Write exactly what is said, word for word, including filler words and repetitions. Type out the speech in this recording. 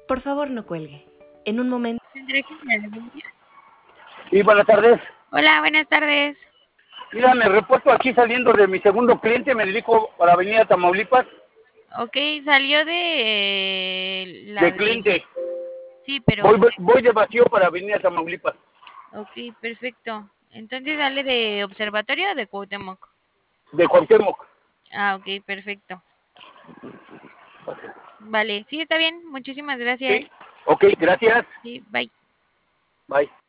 Por favor, no cuelgue. En un momento. Sí, buenas tardes. Hola, buenas tardes. Mira, me reporto aquí saliendo de mi segundo cliente, me dedico para Avenida Tamaulipas. Ok, salió de la De de... cliente. Sí, pero... Voy, voy de vacío para Avenida Tamaulipas. Ok, perfecto. Entonces sale de Observatorio o de Cuauhtémoc. De Cuauhtémoc. Ah, ok, perfecto. Vale, sí, está bien. Muchísimas gracias. Sí, ok, gracias. Sí, bye. Bye.